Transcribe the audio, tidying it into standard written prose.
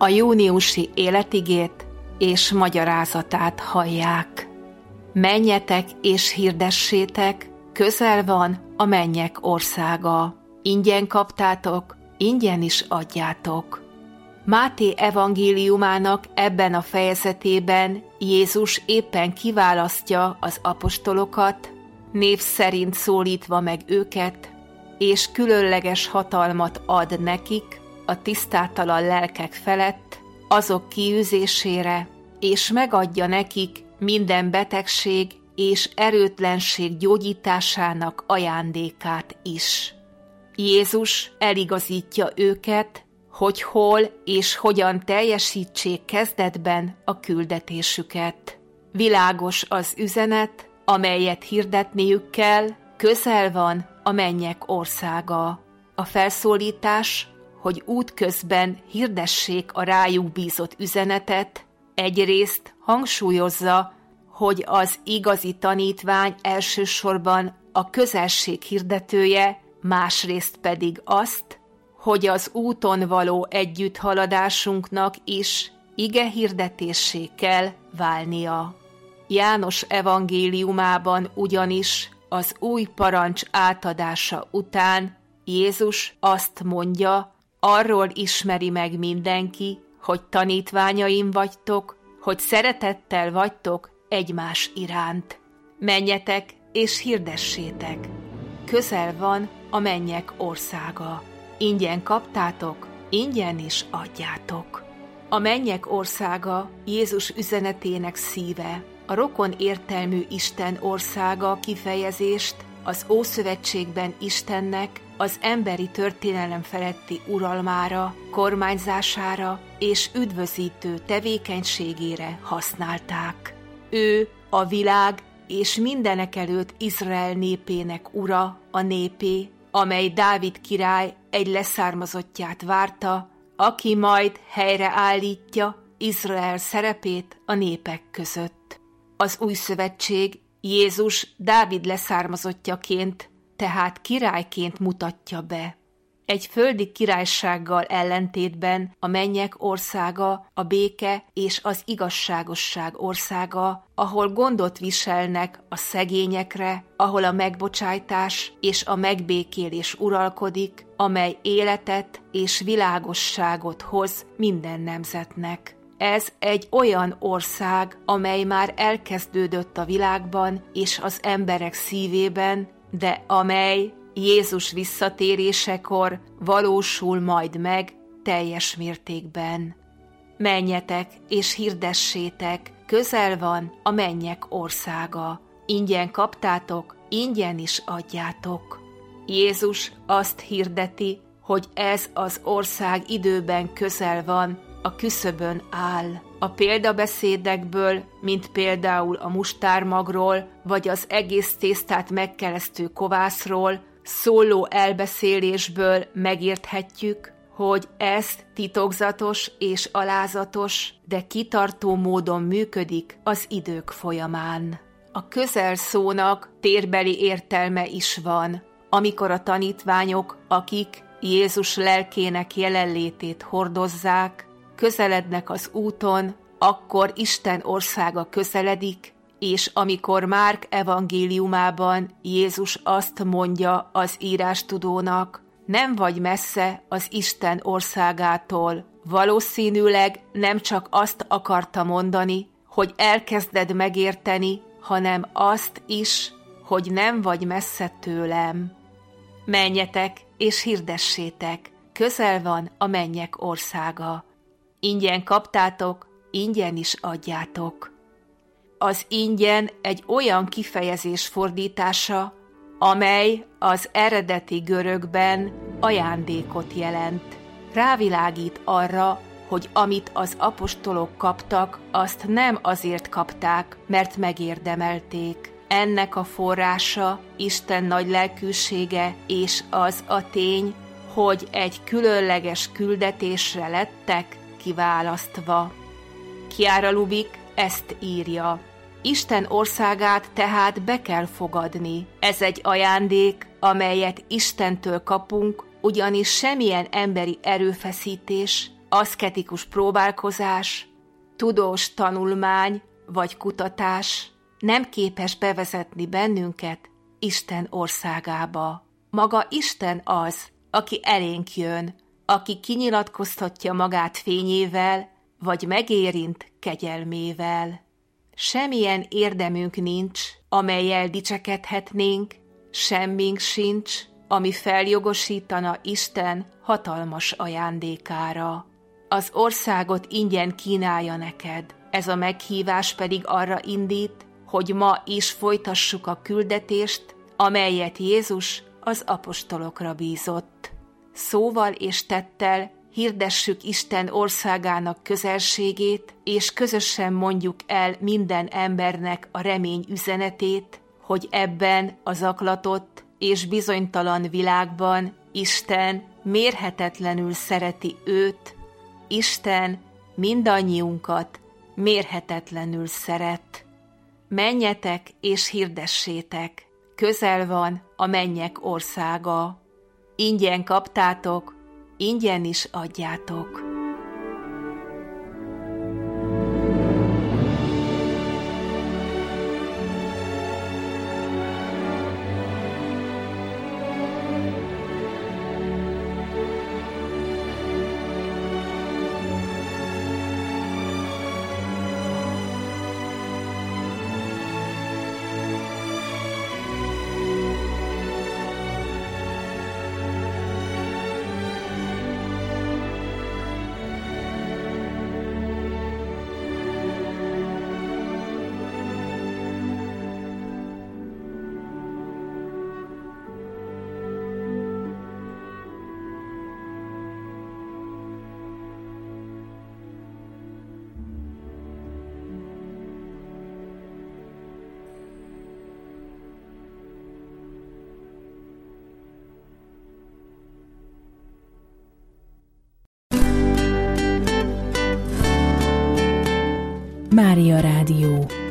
a júniusi életigét és magyarázatát hallják. Menjetek és hirdessétek, közel van a mennyek országa. Ingyen kaptátok, ingyen is adjátok. Máté evangéliumának ebben a fejezetében Jézus éppen kiválasztja az apostolokat, név szerint szólítva meg őket, és különleges hatalmat ad nekik a tisztátalan lelkek felett, azok kiűzésére, és megadja nekik minden betegség és erőtlenség gyógyításának ajándékát is. Jézus eligazítja őket, hogy hol és hogyan teljesítsék kezdetben a küldetésüket. Világos az üzenet, amelyet hirdetniük kell, közel van a mennyek országa. A felszólítás, hogy útközben hirdessék a rájuk bízott üzenetet, egyrészt hangsúlyozza, hogy az igazi tanítvány elsősorban a közelség hirdetője, másrészt pedig azt, hogy az úton való együtthaladásunknak is ige hirdetéssé kell válnia. János evangéliumában ugyanis az új parancs átadása után Jézus azt mondja, arról ismeri meg mindenki, hogy tanítványaim vagytok, hogy szeretettel vagytok egymás iránt. Menjetek és hirdessétek. Közel van a mennyek országa. Ingyen kaptátok, ingyen is adjátok. A mennyek országa Jézus üzenetének szíve. A rokon értelmű Isten országa kifejezést az Ószövetségben Istennek az emberi történelem feletti uralmára, kormányzására és üdvözítő tevékenységére használták. Ő a világ és mindenekelőtt Izrael népének ura, a népé, amely Dávid király egy leszármazottját várta, aki majd helyreállítja Izrael szerepét a népek között. Az új szövetség Jézus Dávid leszármazottjaként, tehát királyként mutatja be. Egy földi királysággal ellentétben a mennyek országa a béke és az igazságosság országa, ahol gondot viselnek a szegényekre, ahol a megbocsájtás és a megbékélés uralkodik, amely életet és világosságot hoz minden nemzetnek. Ez egy olyan ország, amely már elkezdődött a világban és az emberek szívében, de amely Jézus visszatérésekor valósul majd meg teljes mértékben. Menjetek és hirdessétek, közel van a mennyek országa. Ingyen kaptátok, ingyen is adjátok. Jézus azt hirdeti, hogy ez az ország időben közel van, a küszöbön áll. A példabeszédekből, mint például a mustármagról, vagy az egész tésztát megkelesztő kovászról, szóló elbeszélésből megérthetjük, hogy ez titokzatos és alázatos, de kitartó módon működik az idők folyamán. A közel szónak térbeli értelme is van, amikor a tanítványok, akik Jézus lelkének jelenlétét hordozzák, közelednek az úton, akkor Isten országa közeledik, és amikor Márk evangéliumában Jézus azt mondja az írástudónak, nem vagy messze az Isten országától, valószínűleg nem csak azt akarta mondani, hogy elkezded megérteni, hanem azt is, hogy nem vagy messze tőlem. Menjetek és hirdessétek, közel van a mennyek országa. Ingyen kaptátok, ingyen is adjátok. Az ingyen egy olyan kifejezés fordítása, amely az eredeti görögben ajándékot jelent. Rávilágít arra, hogy amit az apostolok kaptak, azt nem azért kapták, mert megérdemelték. Ennek a forrása Isten nagy lelkűsége és az a tény, hogy egy különleges küldetésre lettek kiválasztva. Chiara Lubich ezt írja. Isten országát tehát be kell fogadni. Ez egy ajándék, amelyet Istentől kapunk, ugyanis semmilyen emberi erőfeszítés aszketikus próbálkozás, tudós tanulmány vagy kutatás nem képes bevezetni bennünket Isten országába. Maga Isten az, aki elénk jön, aki kinyilatkoztatja magát fényével, vagy megérint kegyelmével. Semmilyen érdemünk nincs, amellyel dicsekedhetnénk, semmink sincs, ami feljogosítana Isten hatalmas ajándékára. Az országot ingyen kínálja neked, ez a meghívás pedig arra indít, hogy ma is folytassuk a küldetést, amelyet Jézus az apostolokra bízott. Szóval és tettel hirdessük Isten országának közelségét, és közösen mondjuk el minden embernek a remény üzenetét, hogy ebben a zaklatott és bizonytalan világban Isten mérhetetlenül szereti őt, Isten mindannyiunkat mérhetetlenül szeret. Menjetek és hirdessétek, közel van a mennyek országa. Ingyen kaptátok, ingyen is adjátok. Mária Rádió.